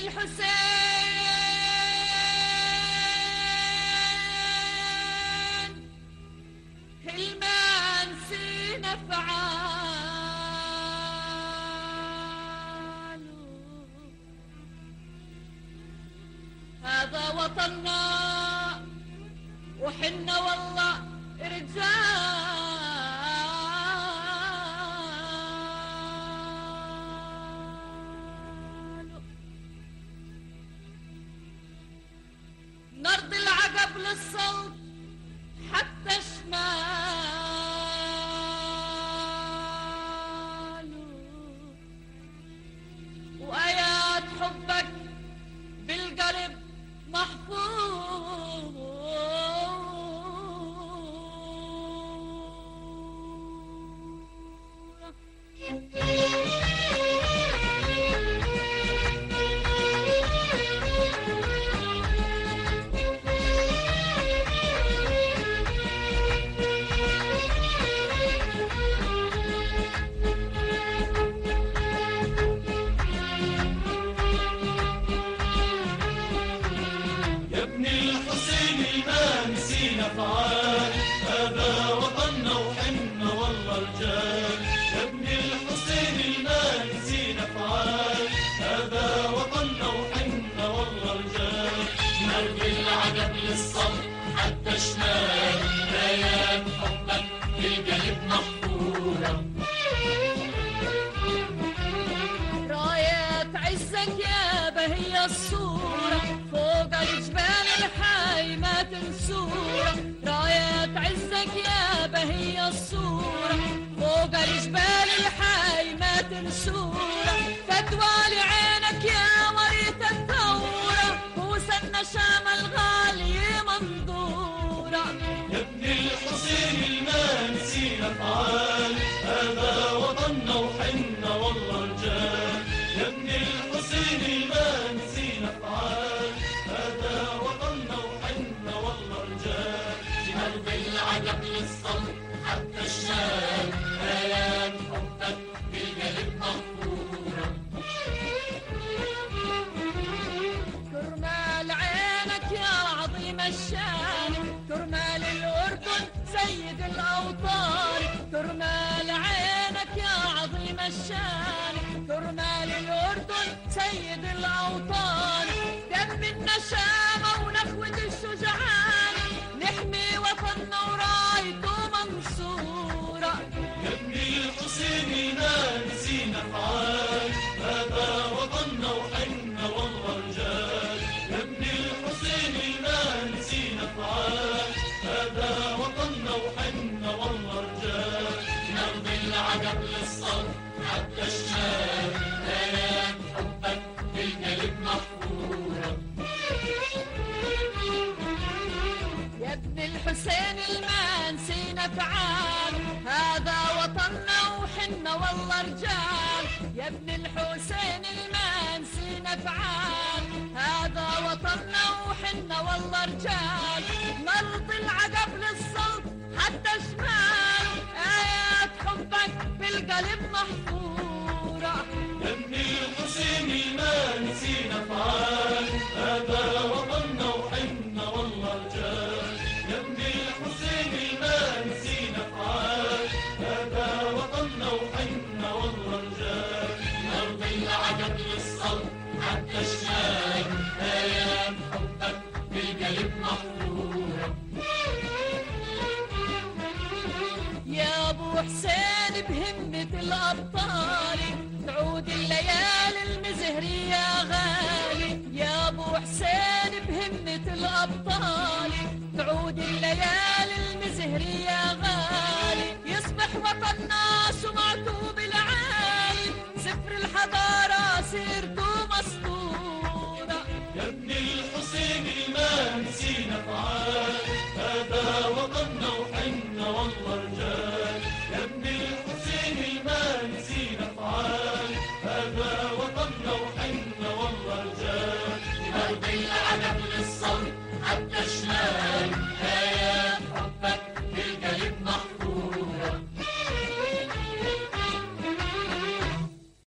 الحسين المنسي نفعال، هذا وطننا وحنا والله رجال، نرضي العقب للصوت حتى شمال، وآيات حبك بالقلب محفوظ، نفعال، هذا وطننا وحنا والله رجال. يا ابن الحسين المنسي نفعال، هذا وطننا وحنا والله رجال. نرضي العجب للصف حتى شمال، رايات حبك بالقلب محفورة، رايات عزك يا بهي الصورة فوق الجبال الحي ما تنسورة، رايات عزك يا بهي الصورة فوق الجبال الحي ما تنسورة، فتوى لعينك يا وريث الثورة كوس النشام الغالي منظورة. يا ابن الحسين المنسي نفعال، هذا وطننا وحنا والله رجال. يا ابن الحسين المنسي نفعال، هذا وطننا وحنا والله رجال. نرضي العجب للصوت حتى الشام، آيات حبك بالقلب مغفورة. كرمال عينك يا عظيم الشان، كرمال الأردن سيد الأوطان، كرمال عينك يا عظيم الشان، كرمال الأردن سيد الأوطان. دم النشامة ونخوة الشجعان نحمي وطننا ورايته منصورة. يا ابن الحسين المنسي نفعال، هذا وطننا وحنا والله رجال. يا ابن الحسين المنسي نفعال، هذا وطننا وحنا والله رجال. نرضي العجب للصف حتى الشمال، آيات حبك بالقلب محفورة. يا ابن الحسين المنسي نفعال، هذا وطننا وحنا والله رجال. يا ابن الحسين المنسي نفعال، هذا وطننا وحنا والله رجال. نرضي العقب للصوت حتى شمال، آيات حبك بالقلب محفورة. يا ابن الحسين المنسي نفعال، هذا وطننا وحنا والله رجال. يا ابن الحسين المنسي نفعال، هذا وطننا وحنا والله رجال. نرضي العجب للصوت حتى الشمال، آيات حبك بالقلب محفورة. يا ابو حسين